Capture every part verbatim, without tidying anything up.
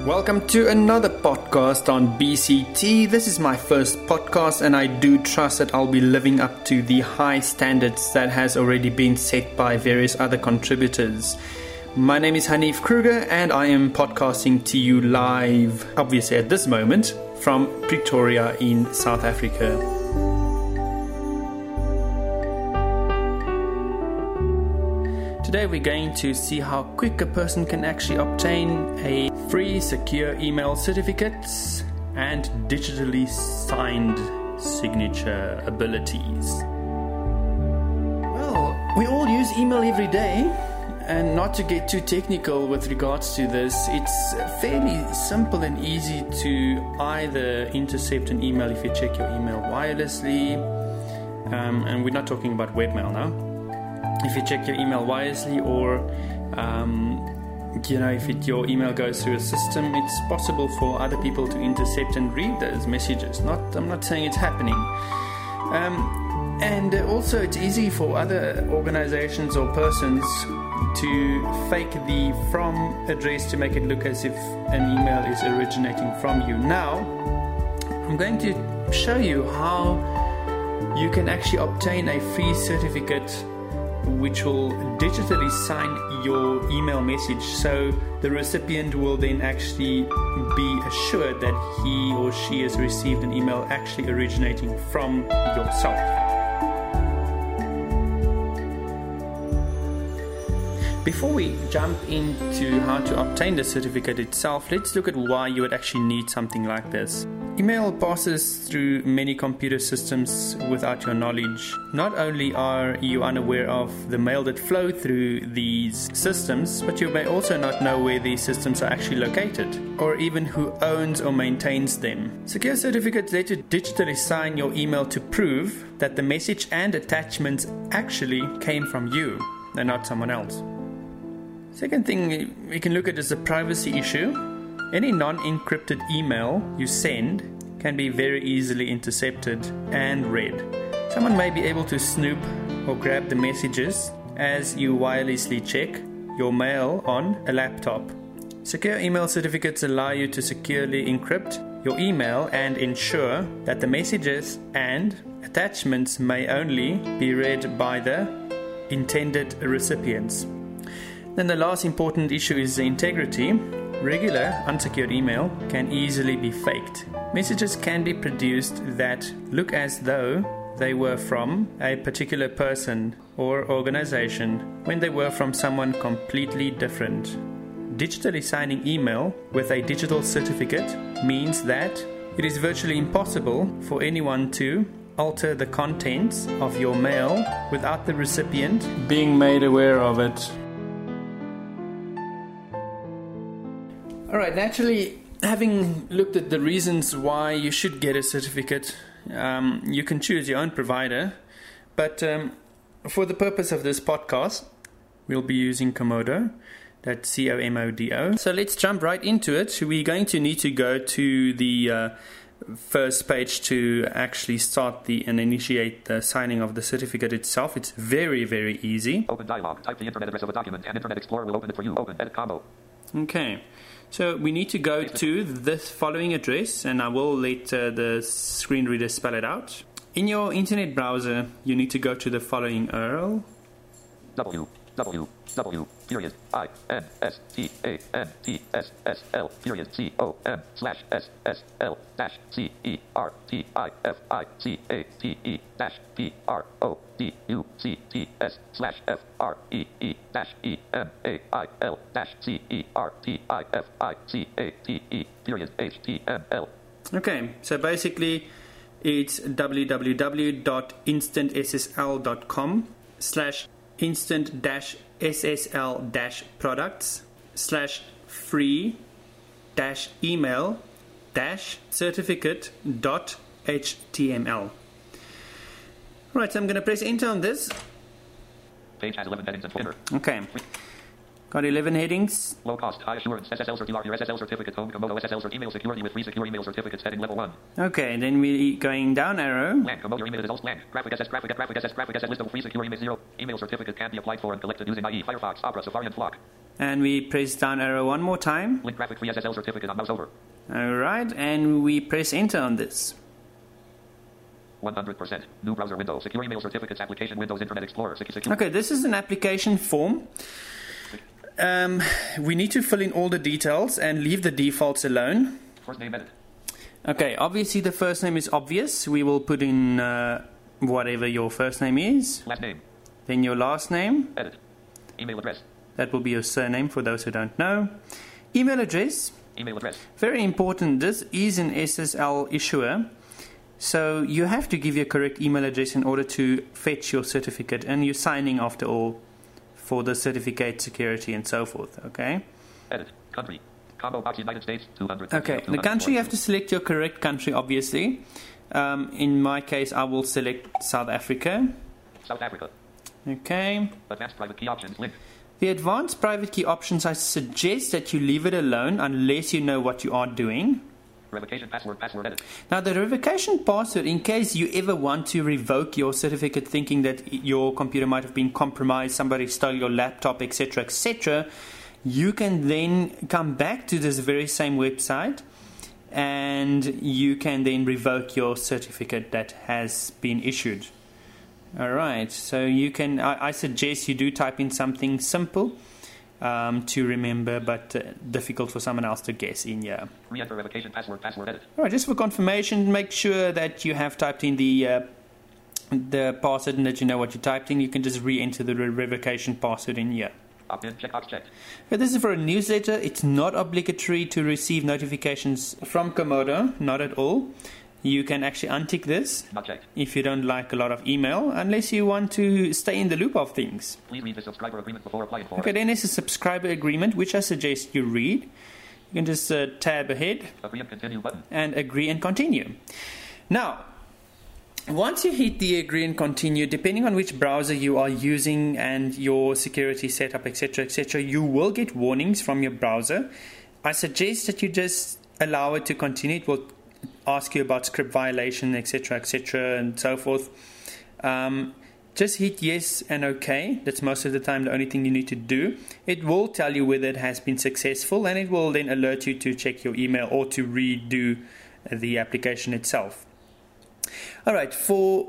Welcome to another podcast on B C T. This is my first podcast and I do trust that I'll be living up to the high standards that has already been set by various other contributors. My name is Hanif Kruger and I am podcasting to you live, obviously at this moment, from Pretoria in South Africa. Today we're going to see how quick a person can actually obtain a free secure email certificates and digitally signed signature abilities. Well, we all use email every day, and not to get too technical with regards to this, it's fairly simple and easy to either intercept an email if you check your email wirelessly, um, and we're not talking about webmail now. If you check your email wirelessly, or um, you know, if it, your email goes through a system, it's possible for other people to intercept and read those messages. Not, I'm not saying it's happening. Um, and also, it's easy for other organizations or persons to fake the from address to make it look as if an email is originating from you. Now, I'm going to show you how you can actually obtain a free certificate which will digitally sign your email message, so the recipient will then actually be assured that he or she has received an email actually originating from yourself. Before we jump into how to obtain the certificate itself, let's look at why you would actually need something like this. Email passes through many computer systems without your knowledge. Not only are you unaware of the mail that flow through these systems, but you may also not know where these systems are actually located, or even who owns or maintains them. Secure certificates let you digitally sign your email to prove that the message and attachments actually came from you and not someone else. Second thing we can look at is the privacy issue. Any non-encrypted email you send can be very easily intercepted and read. Someone may be able to snoop or grab the messages as you wirelessly check your mail on a laptop. Secure email certificates allow you to securely encrypt your email and ensure that the messages and attachments may only be read by the intended recipients. Then the last important issue is the integrity. Regular unsecured email can easily be faked. Messages can be produced that look as though they were from a particular person or organization when they were from someone completely different. Digitally signing email with a digital certificate means that it is virtually impossible for anyone to alter the contents of your mail without the recipient being made aware of it. Alright, naturally, having looked at the reasons why you should get a certificate, um, you can choose your own provider, but um, for the purpose of this podcast, we'll be using Comodo, that's C O M O D O. So let's jump right into it. We're going to need to go to the uh, first page to actually start the and initiate the signing of the certificate itself. It's very, very easy. Open dialog. Type the internet address of a document and Internet Explorer will open it for you. Open edit combo. Okay. So we need to go to this following address, and I will let uh, the screen reader spell it out. In your internet browser, you need to go to the following U R L. W W W period I N S T A N T S S L period C O M slash S S L dash C E R T I F I C A T E dash P R O D U C T S slash F R E E dash E M A I L dash C E R T I F I C A T E period H T M L. Okay, so basically it's w w w dot instant s s l dot com slash instant dash S S L dash products slash free dash email dash certificate dot H T M L. Right, so I'm going to press enter on this. Page has eleven headings and footer. Okay. Got eleven headings. Low cost, high assurance, S S L certificate, your S S L certificate, home, Comodo S S L email security with free secure email certificates, heading level one. Okay, then we're going down arrow. Land, Comodo, your email is also land. Graphic S S, graphic, graphic S S, graphic S S, list of free secure email zero. Email certificate can be applied for and collected using I E, Firefox, Opera, Safari, and Flock. And we press down arrow one more time. Link graphic free S S L certificate on mouse over. Alright, and we press enter on this. one hundred percent. New browser window. Secure email certificates. Application Windows Internet Explorer. Secure. Okay, this is an application form. Um, we need to fill in all the details and leave the defaults alone. First name edit. Okay, obviously the first name is obvious. We will put in uh, whatever your first name is. Last name. Then your last name. Edit. Email address. That will be your surname for those who don't know. Email address. Email address. Very important. This is an S S L issuer. So you have to give your correct email address in order to fetch your certificate. And you're signing after all for the certificate security and so forth. Okay? Edit. Country. Combo box United States. two hundred. Okay. The country, you have to select your correct country, obviously. Um, in my case, I will select South Africa. South Africa. Okay. Advanced private key options. Link. The advanced private key options, I suggest that you leave it alone unless you know what you are doing. Revocation password. Password edit. Now the revocation password, in case you ever want to revoke your certificate thinking that your computer might have been compromised, somebody stole your laptop, et cetera, et cetera, you can then come back to this very same website and you can then revoke your certificate that has been issued. Alright, so you can, I, I suggest you do type in something simple um, to remember, but uh, difficult for someone else to guess in here. Re-enter revocation password. Password edit. Alright, just for confirmation, make sure that you have typed in the uh, the password and that you know what you typed in. You can just re-enter the re- revocation password in here. Opt-in. Checkbox checked. Okay, this is for a newsletter. It's not obligatory to receive notifications from Comodo, not at all. You can actually untick this Not checked. if you don't like a lot of email, unless you want to stay in the loop of things. Please read the subscriber agreement before applying for Okay, it. then there's a subscriber agreement, which I suggest you read. You can just uh, tab ahead Agree and continue button. and agree and continue. Now, once you hit the agree and continue, depending on which browser you are using and your security setup, et cetera, et cetera, you will get warnings from your browser. I suggest that you just allow it to continue. It will ask you about script violation, et cetera, et cetera, and so forth. Um, just hit yes and OK. That's most of the time the only thing you need to do. It will tell you whether it has been successful, and it will then alert you to check your email or to redo the application itself. Alright, for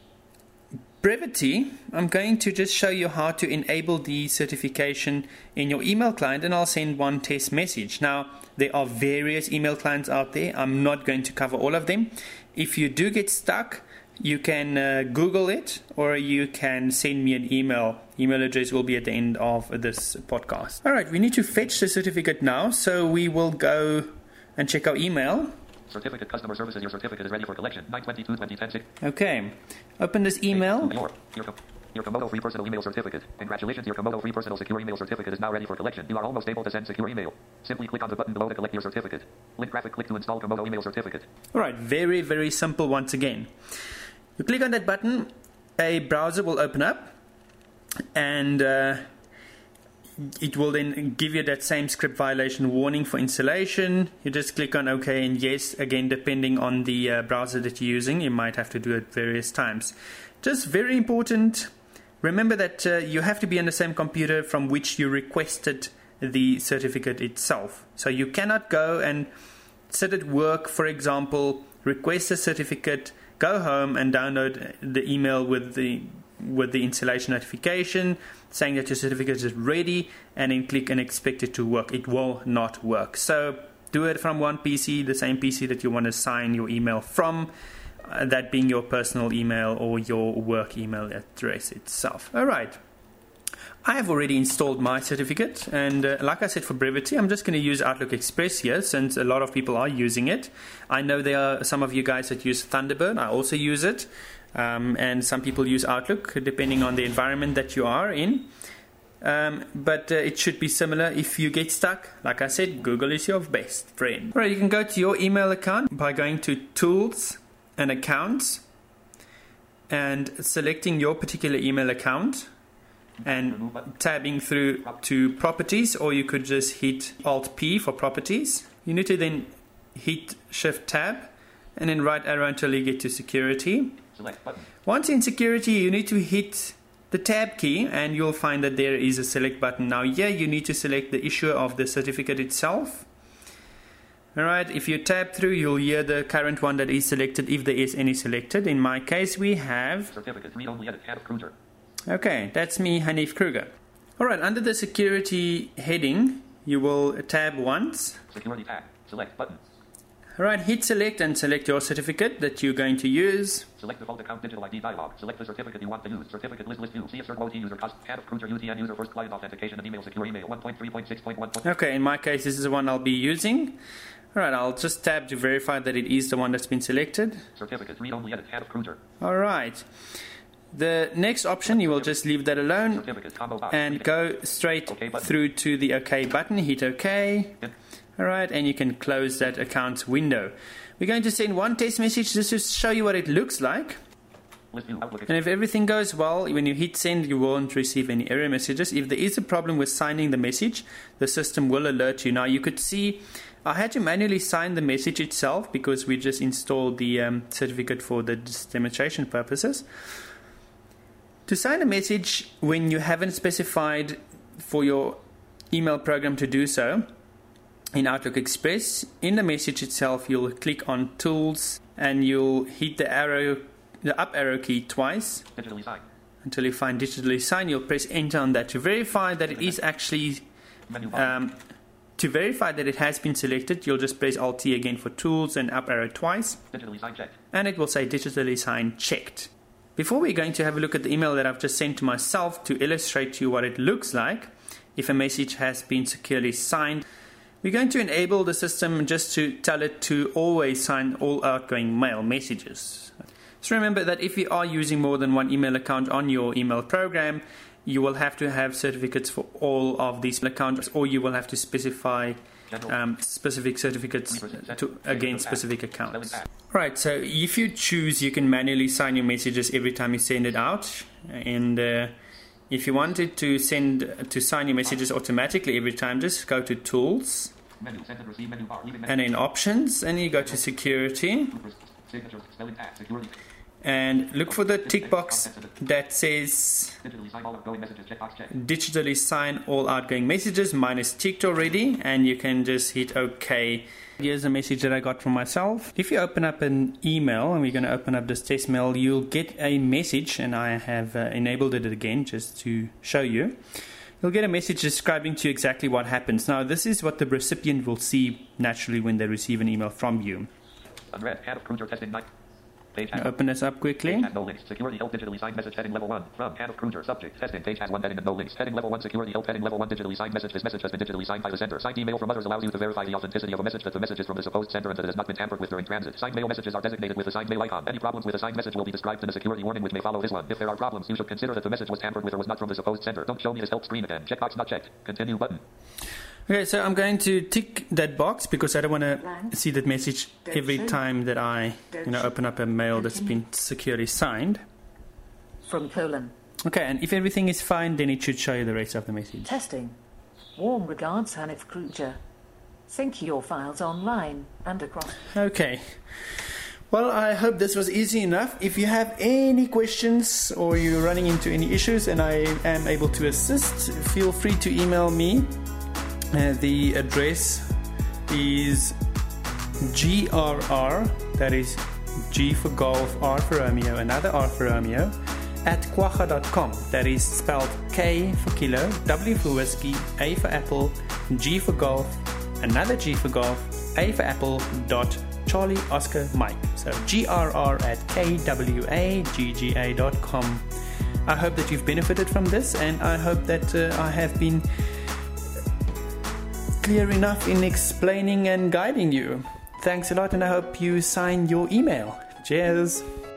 brevity, I'm going to just show you how to enable the certification in your email client, and I'll send one test message. Now, there are various email clients out there. I'm not going to cover all of them. If you do get stuck, you can uh, Google it, or you can send me an email. Email address will be at the end of this podcast. Alright, we need to fetch the certificate now, so we will go and check our email. Certificate customer services. Your certificate is ready for collection. nine twenty-two twenty ten. Okay, open this email. Your, your, your Comodo free personal email certificate. Congratulations, your Comodo free personal secure email certificate is now ready for collection. You are almost able to send secure email. Simply click on the button below to collect your certificate. Link graphic click to install Comodo email certificate. Alright, very, very simple once again. You click on that button, a browser will open up, and uh, it will then give you that same script violation warning for installation. You just click on OK and yes. Again, depending on the uh, browser that you're using, you might have to do it various times. Just very important, remember that uh, you have to be on the same computer from which you requested the certificate itself. So you cannot go and sit at work, for example, request a certificate, go home and download the email with the with the installation notification saying that your certificate is ready, and then click and expect it to work. It will not work. So do it from one P C, the same P C that you want to sign your email from, uh, that being your personal email or your work email address itself. Alright, I have already installed my certificate, and uh, like I said, for brevity, I'm just going to use Outlook Express here since a lot of people are using it. I know there are some of you guys that use Thunderbird. I also use it. Um, and some people use Outlook depending on the environment that you are in. Um, but uh, it should be similar. If you get stuck, like I said, Google is your best friend. Alright, you can go to your email account by going to Tools and Accounts and selecting your particular email account and tabbing through to Properties, or you could just hit Alt P for Properties. You need to then hit Shift Tab and then right arrow until you get to Security. Select button. Once in Security, you need to hit the tab key and you'll find that there is a select button. Now here you need to select the issuer of the certificate itself. Alright, if you tab through, you'll hear the current one that is selected, if there is any selected. In my case, we have Certificate, read only edit, Hanif Kruger. Okay, that's me, Hanif Kruger. Alright, under the security heading, you will tab once. Security tab, select button. Alright, hit select and select your certificate that you're going to use. Select default account digital I D dialog. Select the certificate you want to use. Certificate list list view. See if cert O T user cost. Hanif Kruger U T N user first client authentication and email secure email one point three point six point one. Okay, in my case, this is the one I'll be using. Alright, I'll just tab to verify that it is the one that's been selected. Certificate, read only edit, Hanif Kruger. Alright. The next option, you will just leave that alone Certificate, combo box. and go straight through to the OK button. Hit OK. Alright, and you can close that account window. We're going to send one test message just to show you what it looks like. List view, Outlook. And if everything goes well, when you hit send, you won't receive any error messages. If there is a problem with signing the message, the system will alert you. Now you could see I had to manually sign the message itself because we just installed the um, certificate for the demonstration purposes. To sign a message when you haven't specified for your email program to do so, in Outlook Express, in the message itself, you'll click on Tools and you'll hit the arrow, the up arrow key twice. Digitally sign. Until you find digitally sign, you'll press enter on that to verify that it is actually. Menu bar. Um, to verify that it has been selected, you'll just press Alt T again for Tools and up arrow twice, Digitally sign checked. and it will say digitally sign checked. Before we're going to have a look at the email that I've just sent to myself to illustrate to you what it looks like if a message has been securely signed, we're going to enable the system just to tell it to always sign all outgoing mail messages. So remember that if you are using more than one email account on your email program, you will have to have certificates for all of these accounts, or you will have to specify um, specific certificates to, against specific accounts. Right, so if you choose, you can manually sign your messages every time you send it out. And uh, if you wanted to send to sign your messages automatically every time, just go to Tools, Menu, send and receive menu bar. Leaving and then Options, and you go to Security, Signatures, spelling tag, security. and look for the tick box that says Digitally sign all outgoing messages. Checkbox check. digitally sign all outgoing messages. Mine is ticked already, and you can just hit OK. Here's a message that I got from myself. If you open up an email, and we're going to open up this test mail, you'll get a message, and I have uh, enabled it again just to show you. You'll get a message describing to you exactly what happens. Now, this is what the recipient will see naturally when they receive an email from you. Unread. Hanif Kruger testing nine. Page Now has, open this up quickly. page has no links. Security help digitally signed message heading level one. From Hanif Kruger. Subject. Testing. Page has one heading and no links. Heading level one. Security help heading level one. Digitally signed message. This message has been digitally signed by the sender. Signed email from others allows you to verify the authenticity of a message that the message is from the supposed sender and that it has not been tampered with during transit. Signed mail messages are designated with a signed mail icon. Any problems with a signed message will be described in a security warning which may follow this one. If there are problems, you should consider that the message was tampered with or was not from the supposed sender. Don't show me this help screen again. Checkbox not checked. Continue button. Okay, so I'm going to tick that box because I don't want to see that message every time that I, you know, open up a mail that's been securely signed. From colon. Okay, and if everything is fine, then it should show you the rest of the message. Testing. Warm regards, Hanif Kruger. Sync your files online and across. Okay. Well, I hope this was easy enough. If you have any questions or you're running into any issues and I am able to assist, feel free to email me. Uh, the address is G R R, that is G for Golf, R for Romeo, another R for Romeo, at kwagga dot com. That is spelled K for Kilo, W for Whiskey, A for Apple, G for Golf, another G for Golf, A for Apple, dot Charlie Oscar Mike. So G R R at K W A G G A dot com. I hope that you've benefited from this, and I hope that uh, I have been clear enough in explaining and guiding you. Thanks a lot, and I hope you sign your email. Cheers.